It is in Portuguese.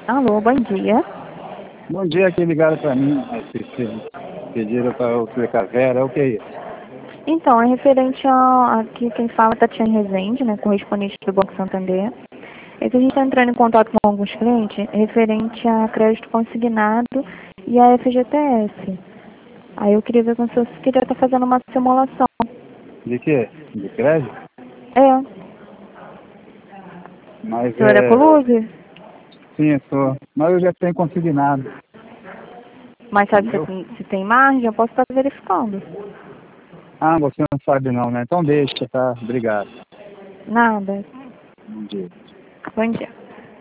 Alô, bom dia. Bom dia, aqui ligaram para mim, pediram para eu explicar Vera, é o que é isso? Então, é referente aqui quem fala é Tatiane Rezende, né, correspondente do Banco Santander. É que a gente está entrando em contato com alguns clientes referente a crédito consignado e a FGTS. Aí eu queria ver com o senhor se queria estar fazendo uma simulação. De quê? De crédito? É, o Mas senhor é Coluve? sim, eu sou, mas eu já tenho consignado, Mas sabe entendeu? se tem margem? Eu posso estar verificando. Ah, você não sabe não, né? Então deixa, tá? Obrigado. Nada. Bom dia. Bom dia.